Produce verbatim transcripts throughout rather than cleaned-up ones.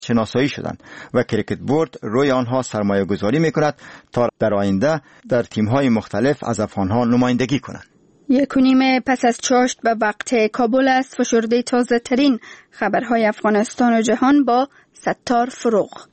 شناسایی شدند و کریکت بورد روی آنها سرمایه گذاری می کند تا در آینده در تیم‌های مختلف از افغان‌ها نمایندگی کنند. یک و نیم پس از چاشت به وقت کابل است فشرده تازه ترین خبرهای افغانستان و جهان با ستار فروغ.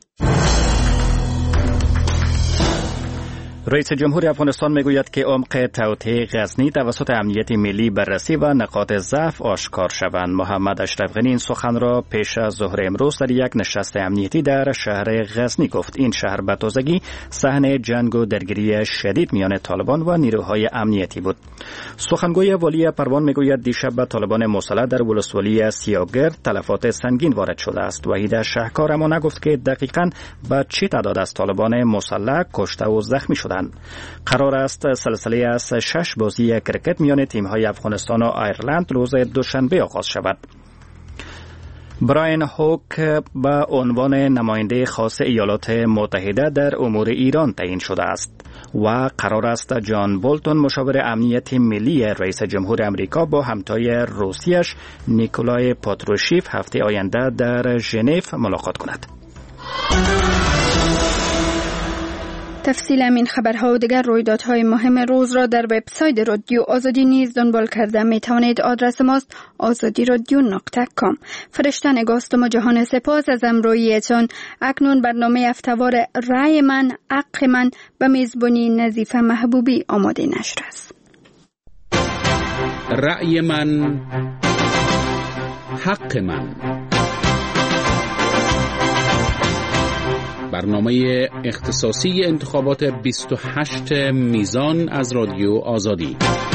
رئیس جمهور افغانستان میگوید که عمق توطئه غزنی توسط امنیت ملی بررسی و نقاط ضعف آشکار شوند. محمد اشرف غنی این سخن را پیش از ظهر امروز در یک نشست امنیتی در شهر غزنی گفت. این شهر به تازگی صحنه جنگ و درگیری شدید میان طالبان و نیروهای امنیتی بود. سخنگوی والی پروان میگوید دیشب به طالبان مسلح در ولسوالی سیاگرد تلفات سنگین وارد شده است. وحید شهکار اما نگفت که دقیقاً به چه تعداد از طالبان مسلح کشته و زخمی شدند. قرار است سلسله از شش بازی کرکت میان تیم‌های افغانستان و آیرلند روز دوشنبه آغاز شود. براین هوک به عنوان نماینده خاص ایالات متحده در امور ایران تعیین شده است و قرار است جان بولتون مشاور امنیت ملی رئیس جمهور امریکا با همتای روسیش نیکولای پاتروشیف هفته آینده در ژنو ملاقات کند. تفصیل این خبرها و دیگر رویدادهای مهم روز را در وبسایت رادیو آزادی نیز دنبال کرده می توانید. آدرس ماست آزادی رادیو نقطه کام. فرشته نگاستم و جهان سپاس از امرویتان. اکنون برنامه هفته‌وار رأی من حق من به میزبانی نظیفه محبوبی آماده نشر است. رأی من حق من، برنامه اختصاصی انتخابات بیست و هشت میزان از رادیو آزادی.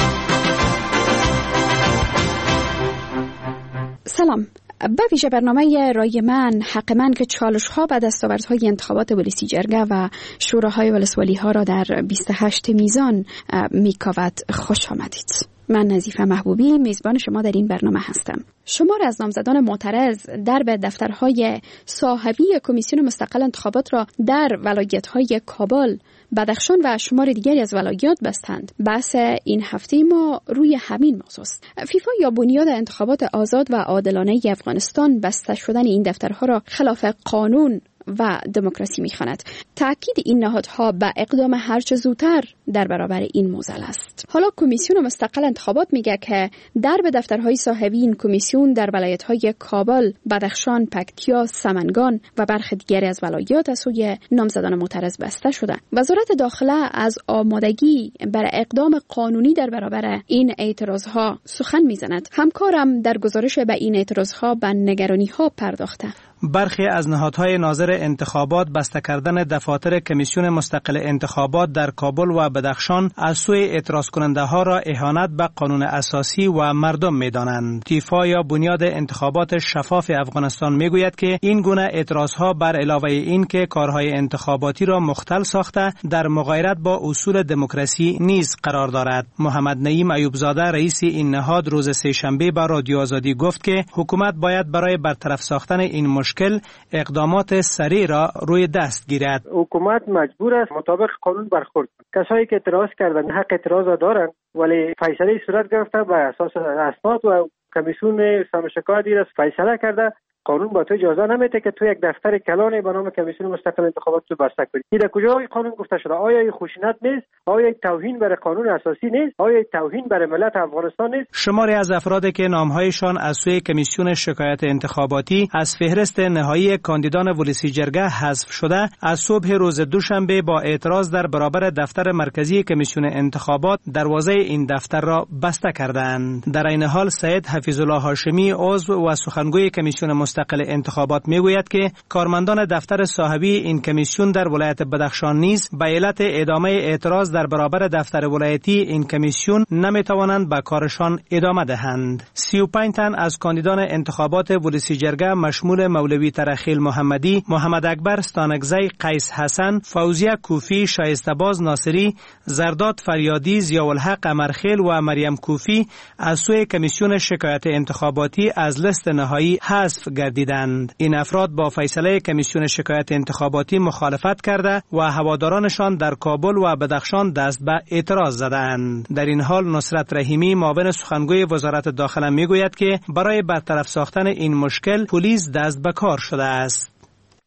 سلام. به ویژه برنامه رای من حق من که چالش ها و دستاوردهای انتخابات ولسی جرگه و شوراهای ولسوالی ها را در بیست و هشت میزان میکاود. خوش آمدید. من نظیفه محبوبی میزبان شما در این برنامه هستم. شمار از نامزدان معترض در به دفترهای صاحبی کمیسیون مستقل انتخابات را در ولایت‌های کابل، بدخشان و شمار دیگری از ولایات بستند. بحث این هفته ما روی همین موضوع است. فیفا یا بنیاد انتخابات آزاد و عادلانه افغانستان بسته شدن این دفترها را خلاف قانون و دموکراسی می‌خواند. تأکید این نهادها به اقدام هرچه زودتر در برابر این موزل است. حالا کمیسیون مستقل انتخابات میگه که در به دفترهای صاحبی این کمیسیون در ولایت‌های کابل، بدخشان، پکتیا، سمنگان و برخی دیگری از ولایات از سوی نامزدان معترض بسته شده. وزارت داخله از آمادگی برای اقدام قانونی در برابر این اعتراضها سخن میزند. همکارم در گزارش به این اعتراضها به نگرانی‌ها پرداخته. برخی از نهادهای ناظر انتخابات بسته کردن دفاتر کمیسیون مستقل انتخابات در کابل و بدخشان از سوی اعتراض کننده ها را اهانت به قانون اساسی و مردم می دانند. فیفا یا بنیاد انتخابات شفاف افغانستان می گوید که این گونه اعتراض ها بر علاوه این که کارهای انتخاباتی را مختل ساخته در مغایرت با اصول دموکراسی نیز قرار دارد. محمد نعیم ایوبزاده رئیس این نهاد روز سه‌شنبه به رادیو آزادی گفت که حکومت باید برای برطرف ساختن این مشکل اقدامات سریع را روی دست گیرد. حکومت مجبور است مطابق قانون برخورد کنند. کسایی که اعتراض کردند حق اعتراض دارند، ولی فیصله صورت گرفته بر اساس اسناد و کمیسیون سمشکایتی را فیصله کرده. قانون با تو اجازه نمیده که تو یک دفتر کلانی به نام کمیسیون مستقل انتخابات تو بسته کنی. این در کجا قانون گفته شده؟ آیا این خشونت نیست؟ آیا این توهین بر قانون اساسی نیست؟ آیا این توهین بر ملت افغانستان نیست؟ شماری از افرادی که نامهایشان از سوی کمیسیون شکایت انتخاباتی از فهرست نهایی کاندیدان ولسی جرگه حذف شده، از صبح روز دوشنبه با اعتراض در برابر دفتر مرکزی کمیسیون انتخابات دروازه این دفتر را بسته کردند. در این حال سید حفیظ الله هاشمی عضو و سخنگوی کمیسیون مستقل انتخابات میگوید که کارمندان دفتر صاحبی این کمیسیون در ولایت بدخشان نیز به علت ادامه اعتراض در برابر دفتر ولایتی این کمیسیون نمیتوانند به کارشان ادامه دهند. سی و پنج تن از کاندیدان انتخابات ولسی جرگه مشمول مولوی ترخیل محمدی، محمد اکبر ستانکزی، قیس حسن، فوزیه کوفی، شایسته‌باز ناصری، زرداد فریادی، ضیاءالحق امرخیل و مریم کوفی از سوی کمیسیون شکایت انتخاباتی از لیست نهایی حذف گردیدند. این افراد با فیصله کمیسیون شکایت انتخاباتی مخالفت کرده و هوادارانشان در کابل و بدخشان دست به اعتراض زدند. در این حال نصرت رحیمی معاون سخنگوی وزارت داخله میگوید که برای برطرف ساختن این مشکل پلیس دست به کار شده است.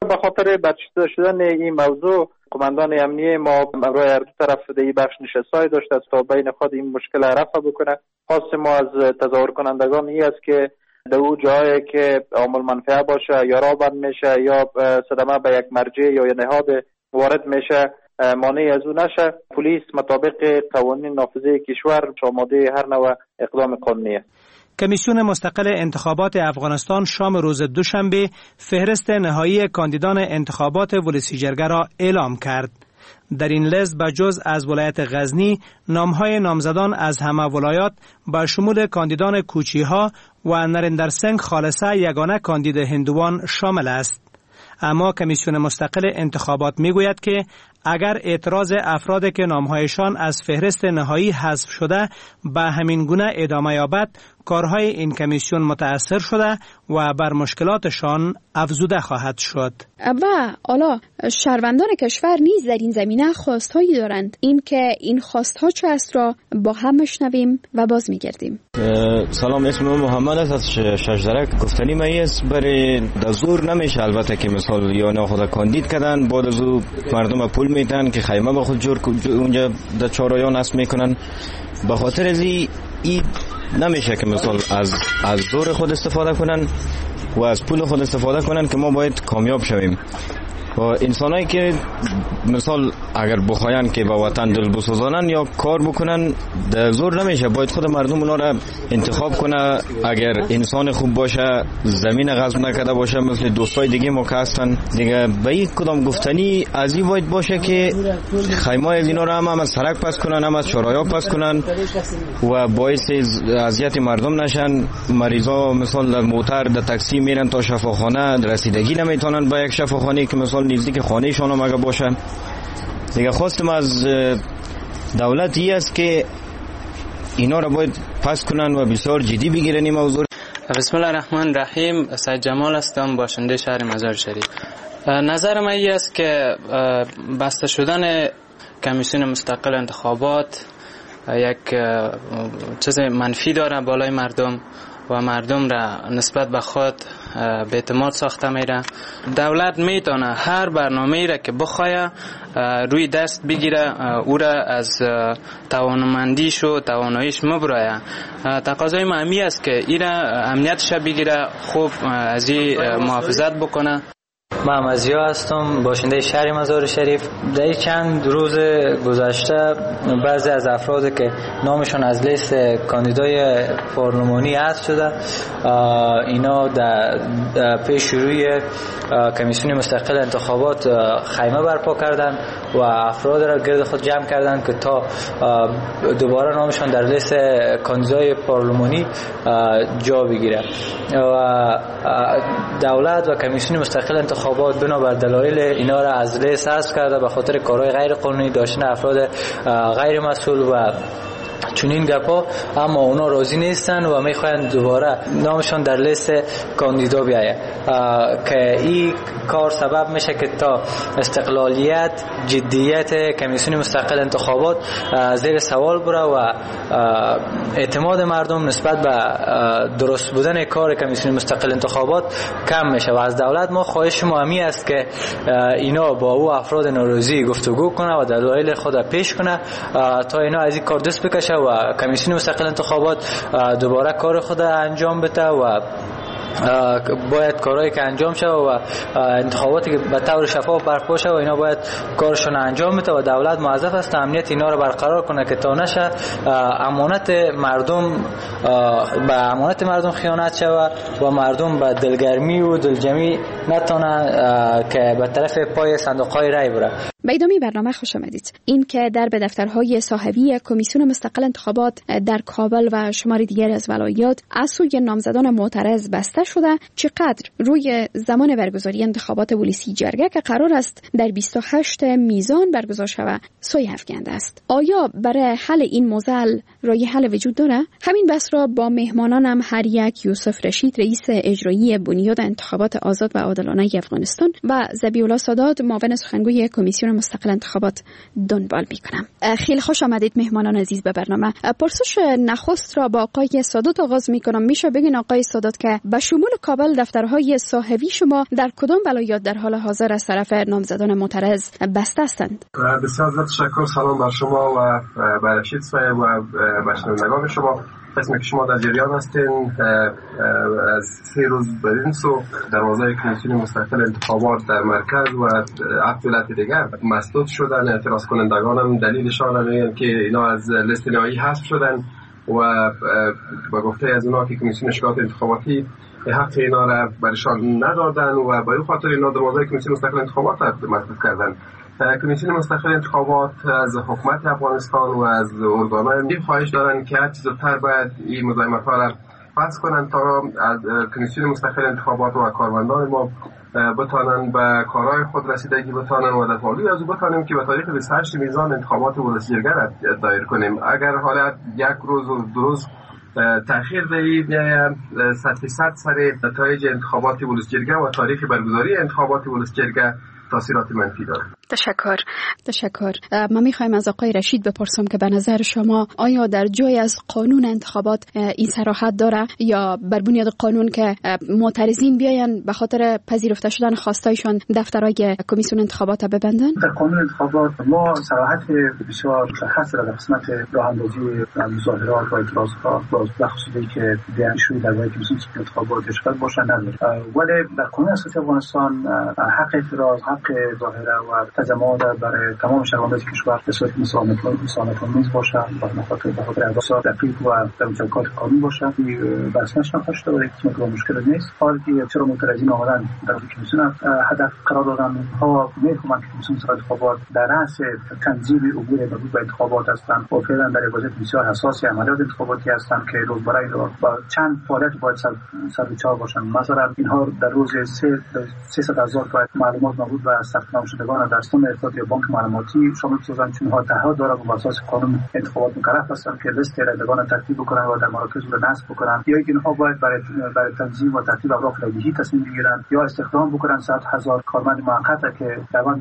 به خاطر برچیده شدن این موضوع قماندان امنیه ما برای هر دو طرف در این بخش نشستای داشته است تا بین خود این مشکل رفع بکنه. خواست ما از تظاهر کنندگان این است که در او جایی که عامل منفعه باشه یا راه بند میشه یا صدمه به یک مرجع یا نهاد وارد میشه مانع از او نشه. پلیس مطابق قوانین نافذه کشور آماده هر نوع اقدام قانونی است. کمیسیون مستقل انتخابات افغانستان شام روز دوشنبه فهرست نهایی کاندیدان انتخابات ولسی جرگه را اعلام کرد. در این لیست بجز از ولایت غزنی نامهای نامزدان از همه ولایات با شمول کاندیدان کوچی‌ها و نریندر سنگ خالصه یگانه کاندید هندوان شامل است. اما کمیسیون مستقل انتخابات میگوید که اگر اعتراض افرادی که نامهایشان از فهرست نهایی حذف شده به همین گونه ادامه یابد، کارهای این کمیسیون متأثر شده و بر مشکلاتشان افزوده خواهد شد. و حالا شهروندان کشور نیز در این زمینه خواستهایی دارند. این که این خواستها چه است را با هم میشنویم و باز میگردیم. سلام، اسم من محمد است از شجرک. گفتنی من است برای دزور نمیشه، البته که مثال یا نه خود کاندید کردن بعد از او مردم پول میتن که خیمه به خود جور اونجا در چهارراه نصب میکنن. به خاطر از این نمیشه که مثال از از زور خود استفاده کنن و از پول خود استفاده کنن که ما باید کامیاب شویم. و انسانایی که مثال اگر بخواین که به وطن دل بسوزانن یا کار بکنن در زور نمیشه، باید خود مردم اونا را انتخاب کنه. اگر انسان خوب باشه، زمین غصب نکرده باشه، مثل دوستای دیگه ما که هستن دیگه، به این کدام گفتنی از این باید باشه که خیمای از اینا را هم, هم از سرک پس کنن، هم از چهارراه پس کنن و باعث اذیت مردم نشن. مریضا مثال در موتر در تاکسی میرن تا شفاخانه، رسیدگی نمیتونن به یک شفاخانه که مثال نزدیک خانهشان هم اگه باشه. دیگه خواستم از دولت ای است که اینا را باید پس کنن و بسیار جدی بگیرن این موضوع. بسم الله الرحمن الرحیم. سید جمال هستم، باشنده شهر مزار شریف. نظر من ای است که بسته شدن کمیسیون مستقل انتخابات یک چیز منفی داره بالای مردم و مردم را نسبت به خود به اعتماد ساخته میره. دولت میتونه هر برنامه‌ای را که بخواه روی دست بگیره، او را از توانمندیش و تواناییش مبرایه. تقاضای ما همی است که این را امنیتش بگیره، خوب از این محافظت بکنه. من مزیا هستم، باشنده شهر مزار شریف. در چند روز گذشته بعضی از افراد که نامشون از لیست کاندیدای پارلمانی حذف شده، اینا در پیش شروع کمیسیون مستقل انتخابات خیمه برپا کردن و افراد را گرد خود جمع کردن که تا دوباره نامشون در لیست کاندیدای پارلمانی جا بگیره. و دولت و کمیسیون مستقل انتخابات بنابر دلایل اینا را از لیست حذف کرده به خاطر کارهای غیر قانونی داشتن افراد غیر مسئول و چنین گپا. اما اونا راضی نیستن و میخواین دوباره نامشون در لیست کاندیدا بیایه که این کار سبب میشه که تا استقلالیت، جدیت کمیسیون مستقل انتخابات زیر سوال بره و اعتماد مردم نسبت به درست بودن کار کمیسیون مستقل انتخابات کم میشه. و از دولت ما خواهش ما همی است که اینا با او افراد ناراضی گفتگو کنه و دلایل خود پیش کنه تا اینا از این کار دست بکشه و کمیسیون مستقل انتخابات دوباره کار خود انجام بده و باید کارهایی که انجام شد و انتخاباتی که به طور شفاف برپا شد و اینا باید کارشون انجام بده و دولت موظف است امنیت اینا رو برقرار کنه که تا نشه امانت مردم به امانت مردم خیانت شود و مردم به دلگرمی و دلجمعی نتونه که به طرف پای صندوق‌های رای بره. به ادامه برنامه خوش آمدید. این که در به دفترهای صاحبی کمیسیون مستقل انتخابات در کابل و شمار دیگر از ولایات از سوی نامزدان معترض بسته شده، چقدر روی زمان برگزاری انتخابات ولسی جرگه که قرار است در بیست و هشت میزان برگزار شود سایه افکنده است. آیا برای حل این معضل راه حل وجود داره؟ همین بحث را با مهمانانم هر یک یوسف رشید رئیس اجرایی بنیاد انتخابات آزاد و عادلانه افغانستان و ذبیح الله سادات معاون سخنگوی کمیسیون مستقل انتخابات دنبال میکنم. خیلی خوش آمدید مهمانان عزیز به برنامه. پرسش نخست را با آقای سادات آغاز میکنم. میشه بگین آقای سادات که به شمول کابل دفترهای صاحبی شما در کدام ولایات در حال حاضر از طرف نامزدان معترض بسته هستند؟ بسیار زیاد تشکر. سلام بر شما و بر رشید صاحب و بشنوندگان شما. اسمی که شما در جریان هستین، از سه روز بدین سو دروازه کمیسیون مستقل انتخابات در مرکز و هفت ولایت دیگر مسدود شدن. اعتراض کنندگان هم دلیلشان هم که اینا از لیست نهایی حذف شدن و با گفته از اونا که کمیسیون شکایات انتخاباتی حق اینا را برشان ندادن و با این خاطر اینا دروازه کمیسیون مستقل انتخابات را مسدود کردن. کمیسیون مستقل انتخابات از حکومت افغانستان و از ارگان‌های امنیتی خواهش دارن که هر چیز زودتر باید این مزاحمت‌ها را فسخ کنن تا از کمیسیون مستقل انتخابات و کارمندان ما بتانن به کارهای خود رسیدگی بتانن و در پالوی از او بتانیم که به تاریخ بیست و هشت میزان انتخابات ولسی جرگه را دایر کنیم. اگر حالت یک روز و دو روز تأخیر دهید صد فیصد سر نتایج انتخابات ولسی جرگه و تاریخ برگزاری انتخابات ولسی جرگه تاثیرات منفی داره. تشکر. تشکر. ما میخوایم از آقای رشید بپرسم که به نظر شما آیا در جای از قانون انتخابات این صراحت داره یا بر بنیاد قانون که معترضین بیاین به خاطر پذیرفته شدن خواستایشان دفترهای کمیسیون انتخابات ببندن؟ در قانون انتخابات ما صراحت بسیار مشخص در قسمت راه اندازی مظاهرات و اعتراضات با خصوصی که بیانشوی در وقت کمیسیون انتخابات اشغال باشن نداره. ولی در قانون اساسی افغانستان حق اعتراض، حق ظاهره و تجمعات برای تمام شهروندان کشور به صورت مساوات‌آمیز باشند و بخاطر بخاطر احساس دقیق و در مطابقت قانون باشند. بحثش نخواهش داره که مطلب مشکل نیست. حالی که چرا معترضین آمدن در کمیسیون هدف قرار دادن ها می‌خواهند که کمیسیون انتخابات در رأس تنظیم عبور مربوط به انتخابات هستند و فعلا در وضعیت بسیار حساسی عملیات انتخاباتی هستند که روزمره با چند فعالیت باید سر به چار باشند. مثلا اینها در روز سیصد هزار تا معلومات مربوط به ثبت نام شدگان در سیستم ارتباطی بانک معلوماتی شامل بسازند، چون ها تعهد دارند و بر اساس قانون انتخابات مکلف هستند که لیست رایدگان ترتیب بکنند و در مراکز را نصب بکنند، یا اینها باید برای برای تنظیم و ترتیب اوراق رایدهی تصمیم بگیرند یا استخدام بکنند صد هزار کارمند موقت که روند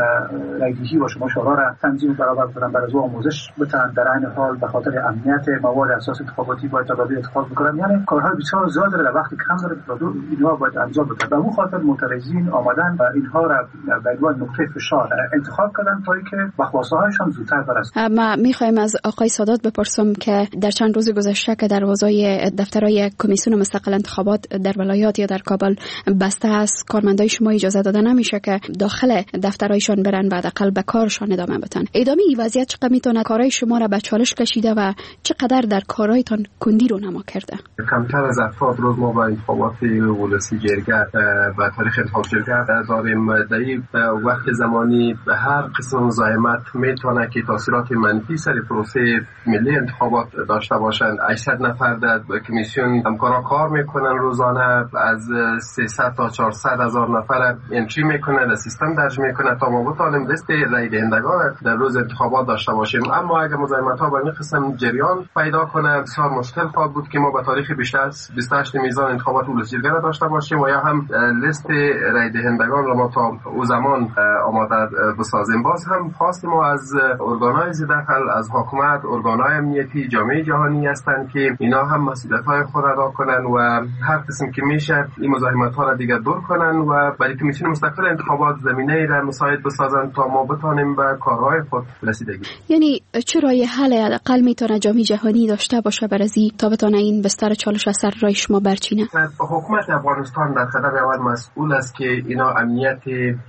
رایدهی و شما شورا را تنظیم برابر کنند، برای او آموزش بدهند. در عین حال به خاطر امنیت مواد اساس انتخاباتی باید تدابیر اتخاذ بکنند. یعنی کارهای بسیار زیاد در وقت کم داره و اینها باید انجام بدن. به اون خاطر معترضین آمدن و اینها را به عنوان نقطه فشار انتخاب کردن تا اینکه بخواسته هایشان زودتر برسه. ما میخوایم از آقای سادات بپرسم که در چند روز گذشته که دروازه دفترهای کمیسیون مستقل انتخابات در ولایات یا در کابل بسته است، کارمندای شما اجازه داده نمیشه که داخل دفترهایشان برن و حداقل به کارشان ادامه بدن. ادامه این وضعیت چقدر میتونه کارهای شما را به چالش کشیده و چقدر در کارهایتان کندی رو نما کرده؟ کمتر از افراد روز ما با انتخابات ولسی جرگه و تاریخ انتخابات جرگه داریم. در وقت زمانی هر قسم مزاحمت میتونه که تاثیرات منفی سر پروسه ملی انتخابات داشته باشند. هشتصد نفر در کمیسیون همکارا کار میکنن روزانه، از سیصد تا چهارصد هزار نفر انتری میکنن، در سیستم درج میکنن تا ما بتونیم لیست رای دهندگان در روز انتخابات داشته باشیم. اما اگر مزاحمت ها با این قسم جریان پیدا کنه بسیار مشکل خواهد بود که ما به تاریخ بیست و هشت میزان انتخابات ولسی جرگه داشته باشیم و یا هم لیست رای دهندگان را ما تا او زمان آماده بسازیم. باز هم خواست ما از ارگان‌های زیردخل، از حکومت، ارگان‌های امنیتی، جامعه جهانی هستند که اینا هم مسئولیت‌های خود ادا کنن و هر قسم که میشه این مزاحمت‌ها را دیگر دور کنن و برای کمیسیون مستقل انتخابات زمینه را مساعد بسازن تا ما بتونیم به کارهای خود رسیدگی. یعنی چه راه حل حداقل میتونه جامعه جهانی داشته باشه برای تا بتونه این بستر چالش از سر راه شما برچینه؟ حکومت افغانستان در قدم اول مسئول است که اینا امنیت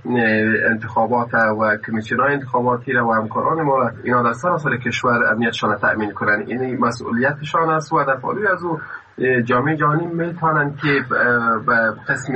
انتخابات و کمیسیون‌های انتخاباتی را و همکاران ما اینا در سراسر کشور امنیتشان را تأمین کنند. این مسئولیتشان است و در پالوی از او جامعه جهانی میتونن که به قسم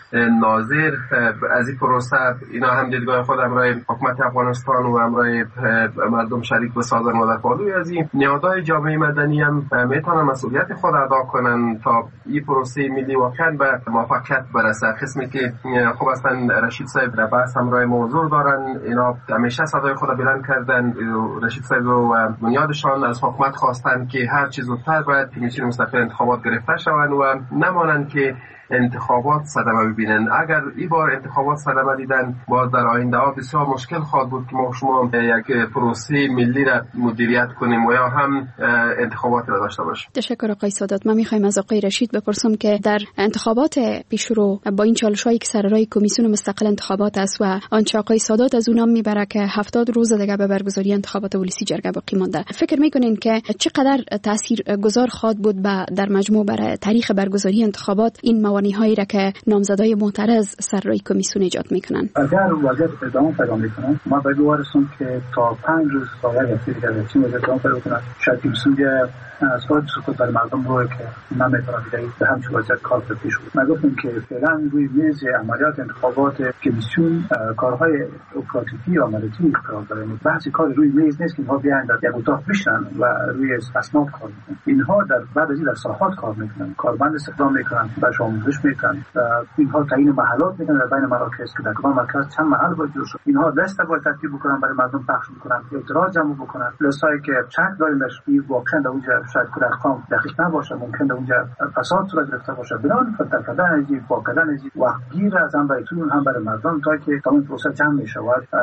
ناظر از این پروسه اینا هم دیدگاه خود امرای حکومت افغانستان و امرای مردم شریک بسازن و در پالوی از این نیازهای جامعه مدنی هم میتونن مسئولیت خود ادا کنن تا این پروسه ملی واقعا به موفقیت برسه. قسمی که خوب هستن رشید صاحب در بحث امرای موضوع دارن، اینا همیشه صدای خود بلند کردن. رشید صاحب و بنیادشان از حکومت خواستن که هر چیز زودتر باید کمیسیون مستقل انتخابات گرفته شوند و نمانند که انتخابات صدمه ببینن. اگر این بار انتخابات صدمه دیدن، باز در آینده ها بسیار مشکل خواهد بود که ما شما یک پروسه ملی را مدیریت کنیم و یا هم انتخابات را داشته باشیم. تشکر آقای سادات. ما میخوایم از آقای رشید بپرسم که در انتخابات پیشرو با این چالش‌هایی که سر راه کمیسیون مستقل انتخابات است و آنچه آقای سادات از اونام میبره که هفتاد روز دیگه به برگزاری انتخابات ولسی جرگه باقی مانده، فکر میکنین که چقدر تاثیرگذار خواهد بود در مجموع برای تاریخ برگزاری انتخابات این موانع‌هایی را که نامزدای معترض سر راه کمیسیون ایجاد میکنن؟ اگر وضعیت ادامه پیدا میکنه، ما باید بوارسون که تا پنج روز سایر یکی دیگر چی وضعیت ادامه پیدا کنه، شاید کمیسیون از خود سکوت بر مردم روی که نمیتونه دیگه به همچین وضعیت کار پیش بود. ما گفتیم که فعلا روی میز عملیات انتخابات کمیسیون کارهای اپراتیوی و عملیاتی قرار داره. بحث کار روی میز نیست که ما بیاین در یک اتاق بشینن و روی اسناد کار کنن. اینها در بعد از این در ساحات کار میکنن، کارمند استخدام میکنن، بهش آموزش میکنن، اینها تعیین محلات میکنن در بین مراکز که در کدام مرکز چند محل باید جور شد. اینها دسته باید ترتیب بکنن، برای مردم پخش بکنن، اعتراض جمع بکنن. لسایی که چک داریم در واقعا در اونجا شاید کل ارقام دقیق نباشه، ممکنه اونجا فساد صورت گرفته باشه. بنابراین فلتر کردن از این با کردن از این وقتگیر از هم برای تون هم برای مردم تا که تمام پروسه جمع میشه.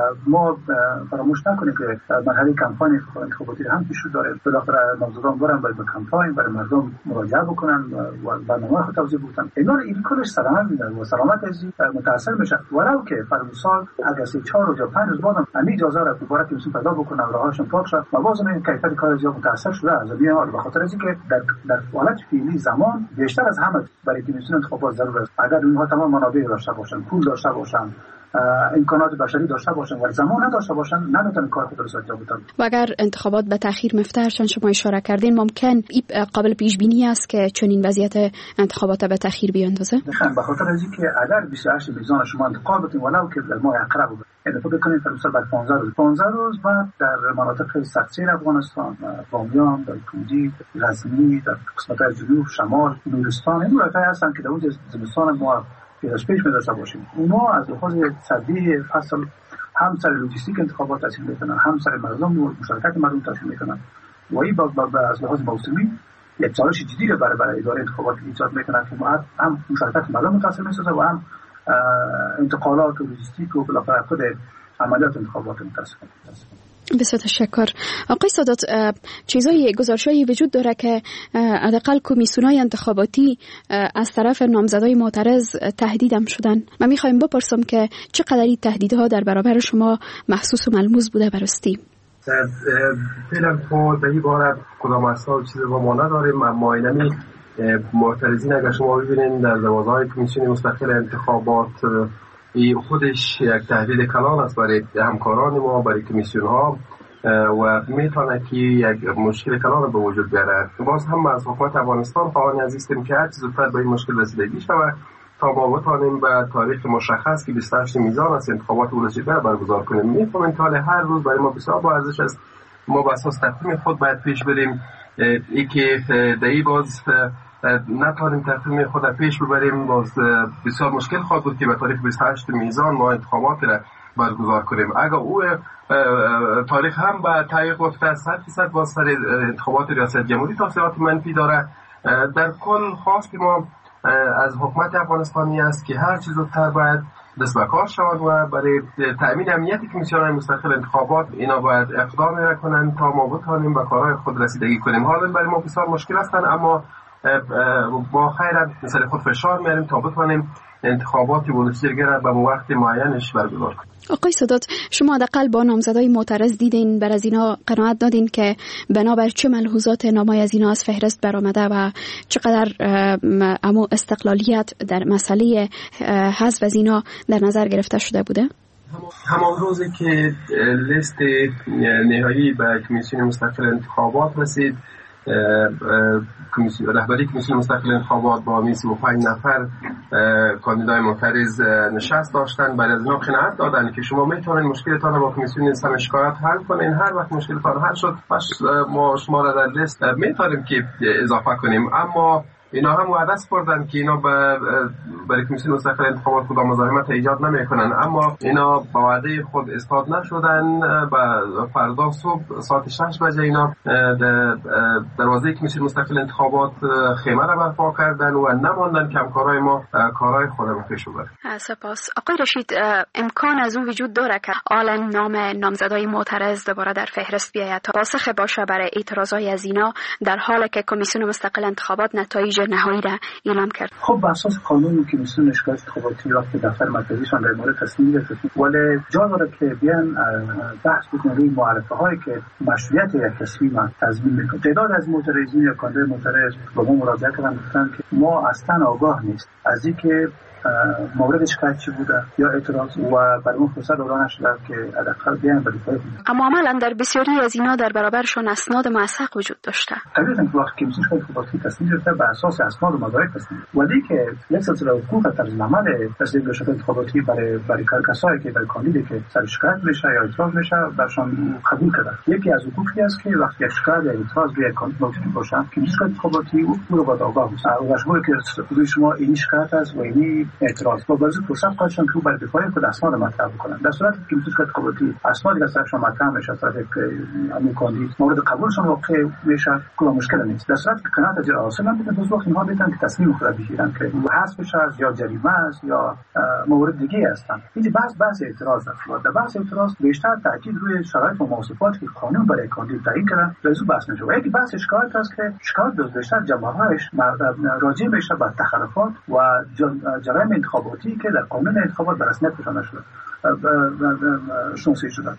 ما فراموش نکنیم که مرحله کمپاین انتخاباتی هم پیش رو داره. بالاخره نامزدان برن برای کمپاین برای مردم مراجعه بکنن و برنامه خود توضیح بدن. اینا این کلش سلامت میده و سلامت از متاثر میشه. ولو که فرض مثال اگر سه چهار روز یا پنج روز بعدم همین اجازه را دوباره کمیسیون پیدا بکنن راهشون پاک شد و باز این کیفیت کار زیاد متاثر شده از بیان به خاطر اینکه در در حالت فعلی زمان بیشتر از همه برای کمیسیون انتخابات ضرور است. اگر اونها تمام منابع داشته باشن، پول داشته باشن، امکانات بشری داشته باشن و زمان نداشته باشن، نمیتونن کار خود را انجام بدن. و اگر انتخابات به تاخیر مفته چون شما اشاره کردین، ممکن قابل پیش بینی است که چنین وضعیت انتخابات به تاخیر بیاندازه. به خاطر اینکه اگر بیست و هشت میزان شما انتخاب بدین ولو که در ماه اقرب بود، یعنی فکر کنید مثلا بعد پانزده روز پانزده روز بعد در مناطق سطحی افغانستان، بامیان، در کوردی، غزنی، در قسمت‌های جنوب، شمال، نورستان، این مناطق هستن که در اون زمستان ما پیش پیش می‌داشته باشیم. اونا از لحاظ اقتصادی فصل هم سر لوجستیک انتخابات تاثیر میکنن، هم سر مردم و مشارکت مردم تاثیر میکنن و این با از لحاظ موسمی یک چالش جدی رو برای برای اداره انتخابات ایجاد میکنن که هم مشارکت مردم متاثر میسازه و هم انتقالات و لوجستیک و بالاخره خود عملیات انتخابات متاثر میسازه. بسیار تشکر. آقای سادات، چیزای گزارشایی وجود داره که حداقل کمیسیون‌های انتخاباتی از طرف نامزدای معترض تهدید هم شدن. من میخوایم بپرسم که چقدر این تهدیدها در برابر شما محسوس و ملموس بوده براستی؟ فعلا خود به این باره کدام اصلا چیزی با ما نداریم. ما اینمی معترضین اگر شما ببینید در دوازده کمیسیون مستقل انتخابات این خودش یک تهدید کلان است برای همکاران ما، برای کمیسیون ها و میتونه که یک مشکل کلان به وجود بیاره. باز هم از حکومت افغانستان خواهان عزیزیم که هر چیز زودتر به این مشکل رسیدگی شود تا ما بتانیم به تاریخ مشخص که بیست و هشت میزان است انتخابات ولسی برگزار کنیم. میفهمیم که هر روز برای ما بسیار با ارزش است. ما به اساس تقویم خود باید پیش بریم. ای که در این باز نتوانیم تقویم خود پیش ببریم، باز بسیار مشکل خواهد بود که به تاریخ بیست و هشت میزان ما انتخابات را برگزار کنیم. اگر او تاریخ هم به تعیین گفته صد درصد باز سر انتخابات ریاست جمهوری تاثیرات منفی داره. در کل خواست ما از حکومت افغانستانی است که هر چیز زودتر باید دست به کار شود و برای تأمین امنیت کمیسیون‌های مستقل انتخابات اینا باید اقدام را کنند تا ما بتوانیم به کارهای خود رسیدگی کنیم. حالا برای ما بسیار مشکل است، اما با خیرت مثل خود فشار میاریم تا بتوانیم انتخابات ولسی جرگه را به وقت معینش برگزار کنیم. آقای سادات، شما حداقل با نامزدای معترض دیدین، بر از اینا قناعت دادین که بنابر چه ملحوظات نامای از اینا از فهرست برآمده و چقدر امو استقلالیت در مسئله حذف از اینا در نظر گرفته شده بوده؟ همان روزی که لیست نهایی به کمیسیون مستقل انتخابات رسید، رهبری کمیسیون مستقل انتخابات با سی و پنج نفر کاندیدای معترض نشست داشتن. برای از اینا قناعت دادن که شما میتونید مشکلتان رو با کمیسیون سم شکایت حل کنین. هر وقت مشکلتان حل شد پس ما شما را در لیست میتونیم که اضافه کنیم. اما اینا هم وعده سپردن که اینا به برای کمیسیون مستقل انتخابات کدام مزاحمت ایجاد نمیکنن، اما اینا با وعده خود استاد نشدن. با فردا صبح ساعت شش بجه اینا در دروازه کمیسیون مستقل انتخابات خیمه را برپا کردن و نماندن که همکارای ما کارهای خود را پیش ببرن. سپاس. آقای رشید، امکان از اون وجود داره که آلن نام نامزدای معترض دوباره در فهرست بیاید تا پاسخ باشه برای اعتراضای از اینا در حالی که کمیسیون مستقل انتخابات نتایج نهایی را اعلام کرد؟ خب بر اساس قانون کمیسیون اشکالات انتخاباتی وقتی دفتر مرکزیشان در مورد تصمیم گرفته، ولی جا داره که بیان بحث بکنن روی معرفه هایی که مشروعیت یک تصمیم تضمین میکنه. تعداد از معترضین یا کاندید معترض با ما مراجعه کردن، گفتن که ما اصلا آگاه نیست از اینکه مورد شکایت چی بوده یا اعتراض و برای اون فرصت دوران نشده که حداقل بیان به دفاع کنن. اما عملا در بسیاری از اینا در برابرشون اسناد موثق وجود داشته. طبیعتاً که وقتی کمیسیون انتخاباتی تصمیم گرفته بر اساس اسناد و مدارک تصمیم، ولی که یک سلسله حقوق طرز عمل تصدیق شده انتخاباتی برای برای کسایی که برای کاندیدی که سر شکایت میشه یا اعتراض میشه برشان قبول کرده. یکی از حقوقی است که وقتی یک شکایت یا اعتراض روی کاندید موجود باشه، کمیسیون انتخاباتی او رو باید آگاه باشه. و شما که روی شما این شکایت است و این اعتراض از فرصت خواهشان که برای دفاع خود اسناد مطرح بکنن. در صورتی که کمیسیون انتخاباتی اسنادی که سرشان مطرح میشه، در صورتی که همون کاندید مورد قبولشون واقع میشه، کدام مشکل نیست. در صورتی که قناعت اجرا حاصل نمیشه، دوست وقت اینها میتونن که تصمیم خود بگیرن که حذفش است یا جریمه است یا مورد دیگه هستن. این بحث بحث اعتراض است. در بحث اعتراض بیشتر تاکید روی شرایط و مواصفاتی که قانون برای کاندید تعیین کرده موضوع بحث میشه. و یک بحث شکایت است که شکایت بیشتر جنبه‌هاش راجع میشه به تخلفات و جرایم انتخاباتی که در قانون انتخابات به رسمیت نشانده شده شناسی شده.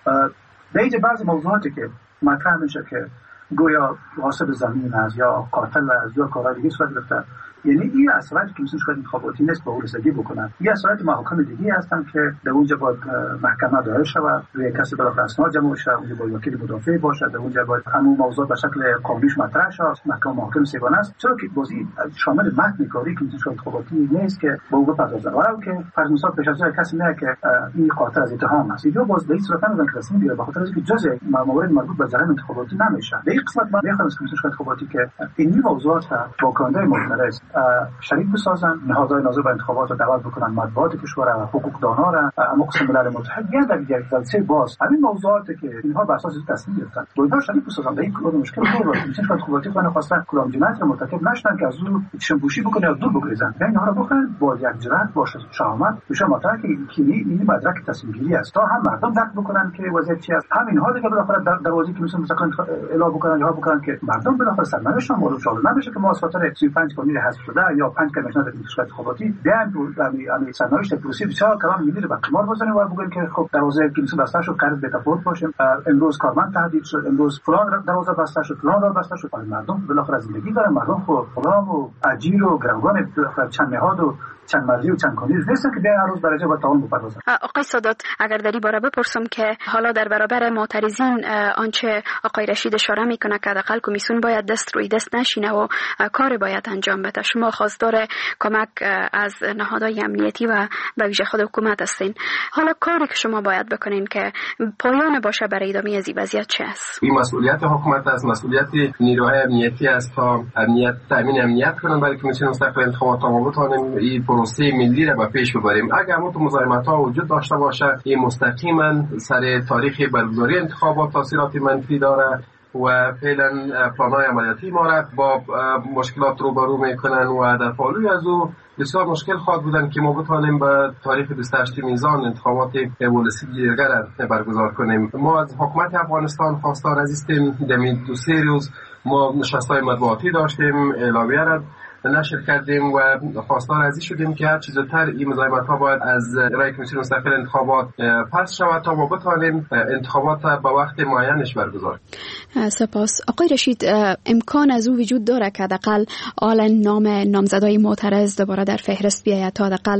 در اینجا بعضی موضوعاتی که مطرح میشه که گویا غاصب زمین است یا قاتل است یا کارهای دیگه صورت گرفته، یعنی این اثرات که کمیسیون انتخاباتی نیست به ورسیدگی بکنن. این اثرات محاکم دیگه هستن که در اونجا باید محکمه دایر شود، روی کسی بلا اسناد جمع شه، اونجا باید وکیل مدافع باشه، در اونجا باید همون موضوع به شکل قانونیش مطرح شه. محکمه محاکم سگانه است، چرا که بازی شامل متن کاری کمیسیون انتخاباتی نیست که با اون بپردازه. ولی که فرض مثال پیش از کسی نه که این قاتل از اتهام است، اینجا باز به این صورت نمیدن که تصمیم بگیره، بخاطر اینکه جزء موارد مربوط به جرایم انتخاباتی نمیشه. در این قسمت ما میخوایم از کمیسیون انتخاباتی که این موضوعات با کاندید معترض شریک بسازن، نهادهای ناظر به انتخابات رو دعوت بکنن، مطبوعات کشور و حقوقدان‌ها را اما قسم ملل متحد بیان در یک جلسه باز همین موضوعاتی که اینها بر اساس تصمیم گرفتن با اینها شریک بسازن. این کدام مشکل نیست. کمیسیون انتخاباتی خود خواستن کدام جنایت رو مرتکب نشدن که از اون شنبوشی بکنه یا دور بگریزن. یعنی اینها رو بخوان با یک جرأت باشه شهامت بشه مطرح که این مدرک تصمیم گیری است تا هم مردم درک بکنن که وضعیت چی است، همین ها دیگه بالاخره در دروازه کمیسیون مستقل اعلام بکنن یا بکنن که مردم بالاخره سرنوشتشون مورد سوال نمیشه که ما از خاطر سی و پنج کاندید حذف شده یا پنج کمیسیون انتخاباتی بیان همین سرنوشت پروسی بسیار کلام ملی رو به قمار بزنیم و بگیم که خب دروازه کمیسیون بسته شد، قرار به تفاوت باشیم، امروز کارمند تهدید شد، امروز فلان دروازه بسته شد، فلان راه بسته شد. مردم بالاخره زندگی دارن، مردم خب غلام و اجیر و گروگان چند نهاد و چند مرزی و چند کاندید نیستن که بیان هر روز درجه با تعاون بپردازن. آقای سادات، اگر در این باره بپرسم که حالا در برابر معترضین آنچه آقای رشید اشاره میکنه که حداقل کمیسیون باید دست روی دست نشینه و کار باید انجام بده، شما خواستار کمک از نهادهای امنیتی و به ویژه خود حکومت هستین. حالا کاری که شما باید بکنین که پایان باشه برای ادامه از این وضعیت چه است؟ این مسئولیت حکومت است، مسئولیت نیروهای امنیتی است تا امنیت تامین امنیت کنن برای کمیسیون مستقل انتخابات تا ما بتوانیم این پروسه ملی را به پیش ببریم. اگر همون مزاحمت ها وجود داشته باشه، این مستقیما سر تاریخ برگزاری انتخابات تاثیرات منفی داره و فعلا پلان‌های عملیاتی ما را با مشکلات روبرو میکنن و در پالوی از او بسیار مشکل خواهد بودن که ما بتوانیم به تاریخ بیست و هشت میزان انتخابات ولسی جرگه را برگزار کنیم. ما از حکومت افغانستان خواستار هستیم. در دو سه روز ما نشست‌های مطبوعاتی داشتیم، اعلامیه را نشر کردیم و خواستار ازی شدیم که هر چیز زودتر این مزاحمت‌ها باید از رای کمیسیون مستقل انتخابات پس شود تا ما بتوانیم انتخابات به وقت معینش برگزار. سپاس. آقای رشید، امکان از او وجود داره که حداقل آلن نام نامزدای معترض دوباره در فهرست بیاید تا حداقل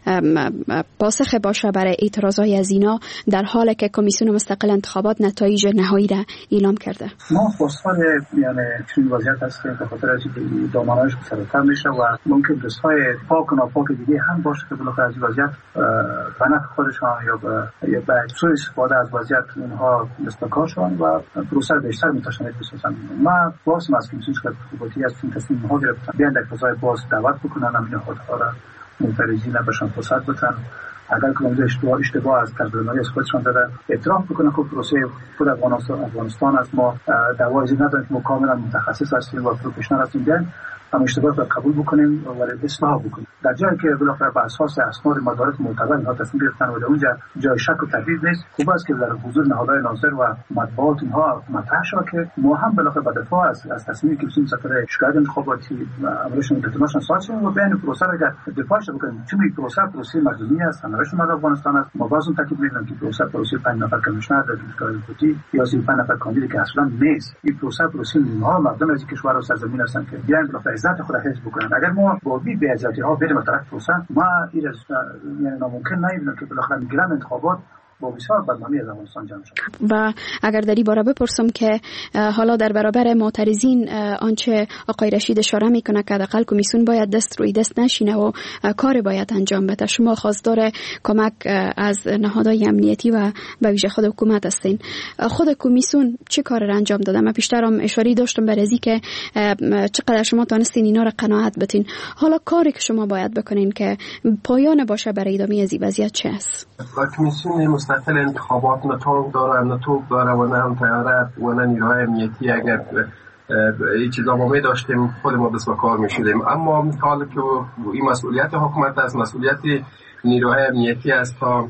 پاسخ باشه برای اعتراضای از اینا در حالی که کمیسیون مستقل انتخابات نتایج نهایی را اعلام کرده؟ ما خواستار یعنی چنین وضعیت هستیم به خاطر اینکه دامنه‌اش سرطان بدتر میشه و ممکن دوستای پاک و ناپاک دیگه هم باشه که بالاخره از وضعیت به نفع خودشان یا به به سوء استفاده از وضعیت اونها دستکار شوند و پروسه بیشتر میتاشن بسازن. ما واسه از کمیسیون انتخاباتی از این تصمیم ها گرفتم بیان در فضای باز دعوت بکنن همین خودها را معترضین باشن فرصت بدن اگر کدوم اشتباه اشتباه از تجربه از خودشان داره اعتراف بکنن که پروسه خود افغانستان افغانستان است. ما دعوای زیاد نداریم که ما کاملا متخصص هستیم و پروفشنال هستیم، بیان هم اشتباه رو قبول بکنیم و اصلاح بکنیم. در جایی که بالاخره بر اساس اسناد مدارک معتبر اینها تصمیم گرفتن و در اونجا جای شک و تردید نیست، خوب است که در حضور نهادهای ناظر و مطبوعات اینها مطرح شود که ما هم بالاخره به دفاع از از تصمیمی که بسیم سفر شکایت انتخاباتی عملشون دتونشون سازیم و بیان پروسه را دفاعش بکنیم. چون این پروسه پروسه مردمی است، سرنوشت مردم افغانستان است. ما بازم تاکید می‌کنیم که پروسه پروسه پنج نفر کمیشنر در انتخاباتی یا سی و پنج نفر کاندید که اصلا نیست. این پروسه پروسه ما مردم از کشور و سرزمین هستند که بیان بالاخره عزت خود حفظ بکنن. اگر ما با بی بی‌عزتی ها بریم طرف پروسه، ما این از یعنی ناممکن نمی‌دونم که بالاخره میگیرن انتخابات با بسیار بدنامی از افغانستان جمع شد. و اگر در این باره بپرسم که حالا در برابر معترضین آنچه آقای رشید اشاره میکنه که حداقل کمیسیون باید دست روی دست نشینه و کار باید انجام بده، شما خواستار کمک از نهادهای امنیتی و به ویژه خود حکومت هستین. خود کمیسیون چه کار را انجام داده؟ من پیشترم اشاره داشتم بر ازی که چقدر شما تونستین اینا را قناعت بدین. حالا کاری که شما باید بکنین که پایان باشه برای ادامه از این وضعیت چه است؟ کمیسیون مستقل انتخابات نه تانک داره نه توپ داره و نه هم طیاره و نه نیروهای امنیتی. اگر این چیزا ما می داشتیم خود ما دست به کار می شدیم، اما حالا که این مسئولیت حکومت است، مسئولیت نیروهای امنیتی است تا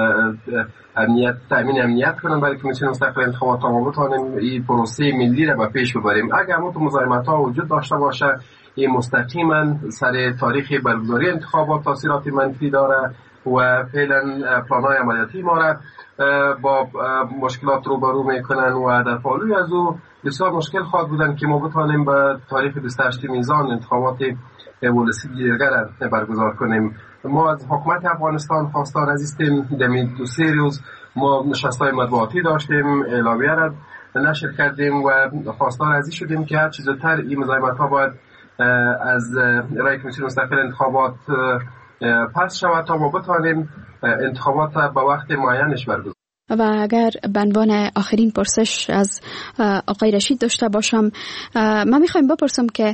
امنیت تامین امنیت کنن برای کمیسیون مستقل انتخابات تا ما بتوانیم این پروسه ملی را به پیش ببریم. اگر ما تو مزاحمت ها وجود داشته باشه، این مستقیما سر تاریخ برگزاری انتخابات تاثیرات منفی داره و فعلا پلان‌های عملیاتی ما را با مشکلات روبرو میکنن و در پالوی از او بسیار مشکل خواهد بودن که ما بتوانیم به تاریخ بیست و هشت میزان انتخابات ولسی جرگه را برگزار کنیم. ما از حکومت افغانستان خواستار هستیم. در دو سه روز ما نشست‌های مطبوعاتی داشتیم، اعلامیه را نشر کردیم و خواستار ازی شدیم که هر چیز زودتر این مزاحمت‌ها باید از رای کمیسیون مستقل انتخابات پس شود تا ما بتوانیم انتخابات به وقت معینش برگزار. و اگر به عنوان آخرین پرسش از آقای رشید داشته باشم، من میخوایم بپرسم که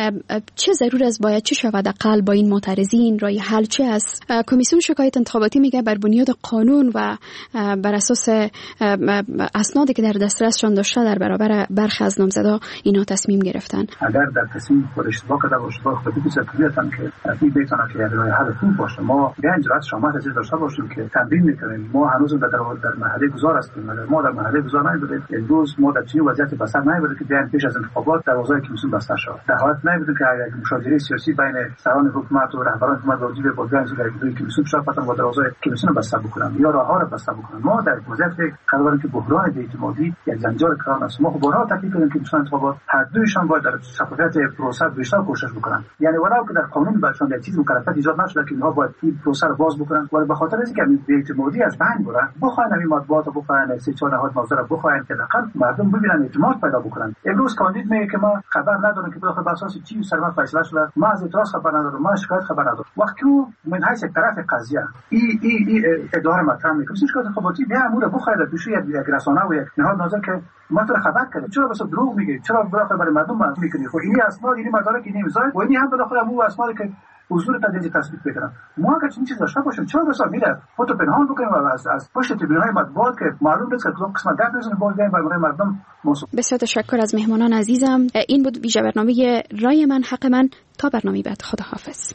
چه ضرور است، باید چه شود اقل با این معترضین، رای حل چه است؟ کمیسیون شکایت انتخاباتی میگه بر بنیاد قانون و بر اساس اسنادی که در دسترسشان داشته در برابر برخی از نامزدا اینا تصمیم گرفتن. اگر در تصمیم خود اشتباه کرده باشه با خودی بسیار کلیتن که این بتونه که رای حل خوب باشه، ما بیان جرأت شما از داشته باشیم که تمرین میکنیم. ما هنوز در در مرحله گذار هستیم. ما در مرحله گذار نمی‌بودیم. امروز ما در چنین وضعیت بسر نمی‌بودیم که بیان پیش از انتخابات دروازه کمیسیون بسته شود. در حالت نمی‌بودیم که اگر مشاجره سیاسی بین سران حکومت و رهبران حکومت واجب به بودن از روی کمیسیون شود و دروازه کمیسیون بسته بکنن یا راه‌ها را بسته بکنن. ما در وضعیت قرار که بحران اعتمادی یک زنجیر کار است. ما خب بارها تاکید کردیم که کمیسیون انتخابات هر دویشان باید در شفافیت پروسه بیشتر کوشش بکنن. یعنی ولو که در قانون برشان یک چیز مکلفیت ایجاد نشده که اینها باید این پروسه را باز بکنن، ولی به خاطر اینکه اعتمادی از بین بره بخواین این مطبوعات رو بخواین سه چهار نهاد ناظر بخواین که دقیقاً مردم ببینن اعتماد پیدا بکنن. امروز کاندید میگه که ما خبر نداریم که بالاخره بر اساس چی سر ما فیصله شده، ما از اعتراض خبر ندارم، ما شکایت خبر ندارم. وقتی من حیث طرف قضیه ای ای ای اداره مطرح میکنه شکایت انتخاباتی بیا امور بخواید پیش یک رسانه و یک نهاد ناظر که ما تو خبر کرد، چرا بس دروغ میگی، چرا بالاخره برای مردم معلوم میکنی؟ خب این اسناد این مدارک این میذاره و این هم بالاخره مو اسنادی که حضور تدریج تصدیق بکنن. ما اگر چنین چیز داشته باشیم چرا بس میره فوتو پنهان بکنیم و از از پشت تریبون‌های مطبوعات که معلوم نیست که کدوم قسمت گپ بزنیم باز بیایم برای مردم موضوع. بسیار تشکر از مهمانان عزیزم. این بود ویژه برنامه رای من حق من. تا برنامه بعد، خداحافظ.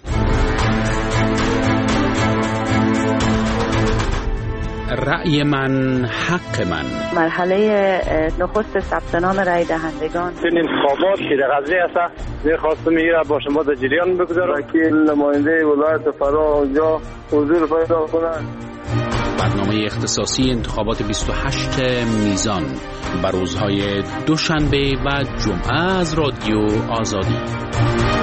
رأی من حق من. مرحله نخست ثبت نام رأی دهندگان. این انتخابات که در قضیه است می‌خواستم میره با شما در جریان بگذارم که نماینده ولایت فرا اونجا حضور پیدا کنند. برنامه اختصاصی انتخابات بیست و هشت میزان بر روزهای دوشنبه و جمعه از رادیو آزادی.